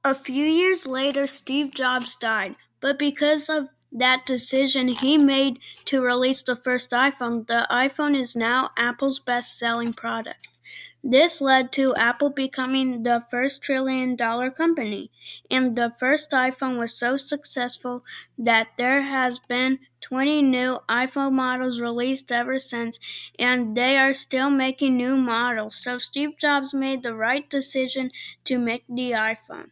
A few years later, Steve Jobs died, but because of that decision he made to release the first iPhone, the iPhone is now Apple's best-selling product. This led to Apple becoming the first trillion-dollar company, and the first iPhone was so successful that there has been 20 new iPhone models released ever since, and they are still making new models. So Steve Jobs made the right decision to make the iPhone.